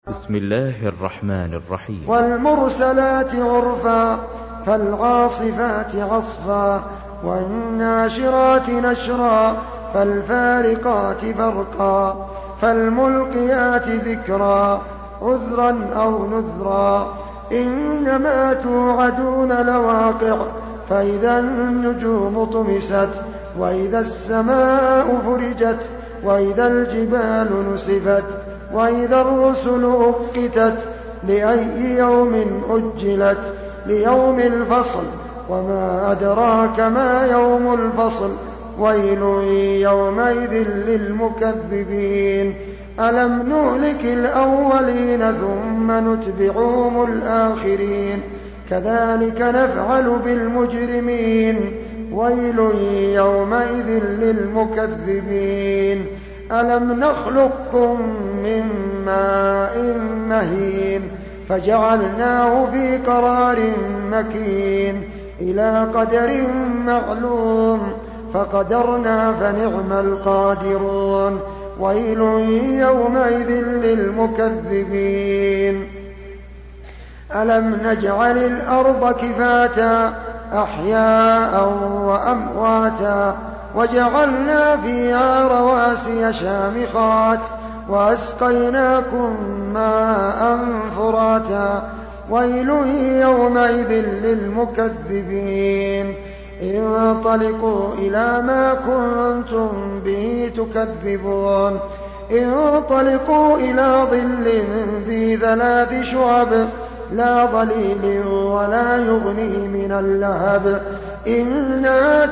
بسم الله الرحمن الرحيم. والمرسلات عرفا فالعاصفات عصفا والناشرات نشرا فالفارقات فرقا فالملقيات ذكرا عذرا أو نذرا إنما توعدون لواقع فإذا النجوم طمست وإذا السماء فرجت وإذا الجبال نسفت وإذا الرسل أقتت لأي يوم أجلت ليوم الفصل وما أدراك ما يوم الفصل ويل يومئذ للمكذبين ألم نهلك الأولين ثم نتبعهم الآخرين كذلك نفعل بالمجرمين ويل يومئذ للمكذبين ألم نخلقكم من ماء مهين فجعلناه في قرار مكين إلى قدر معلوم فقدرنا فنعم القادرون ويل يومئذ للمكذبين ألم نجعل الأرض كفاتا أحياء وأمواتا وجعلنا فيها رواسي شامخات وأسقيناكم ماء فراتا ويل يومئذ للمكذبين انطلقوا إلى ما كنتم به تكذبون انطلقوا إلى ظل ذي 3 شعب لا ظليل ولا يغني من اللهب إنها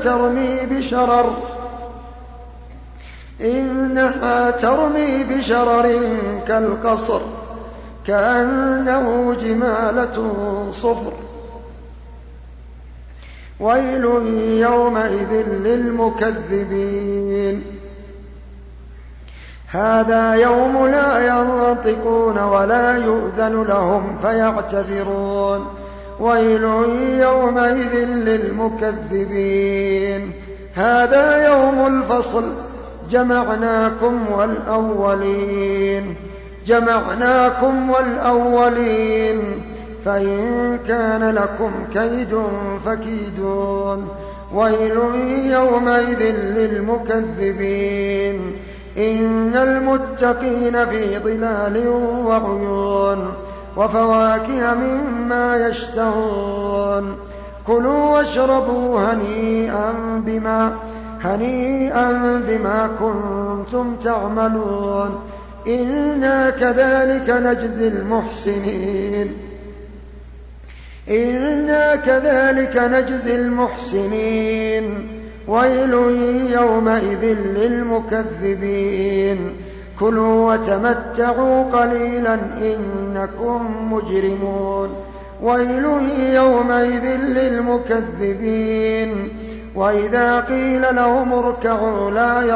ترمي بشرر كالقصر كأنه جمالة صفر ويل يومئذ للمكذبين هذا يوم لا ينطقون ولا يؤذن لهم فيعتذرون ويل يومئذ للمكذبين هذا يوم الفصل جمعناكم والأولين فإن كان لكم كيد فكيدون ويل يومئذ للمكذبين إن المتقين في ظلال وعيون وفواكه مما يشتهون كلوا واشربوا هنيئا بما كنتم تعملون إنا كذلك نجزي المحسنين ويل يومئذ للمكذبين كلوا وتمتعوا قليلا إنكم مجرمون ويل يومئذ للمكذبين وإذا قيل لهم اركعوا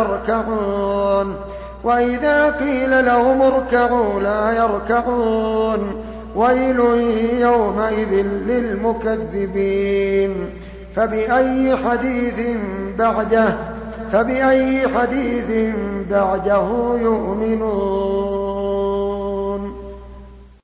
لا يركعون ويل يومئذ للمكذبين فبأي حديث بعده يؤمنون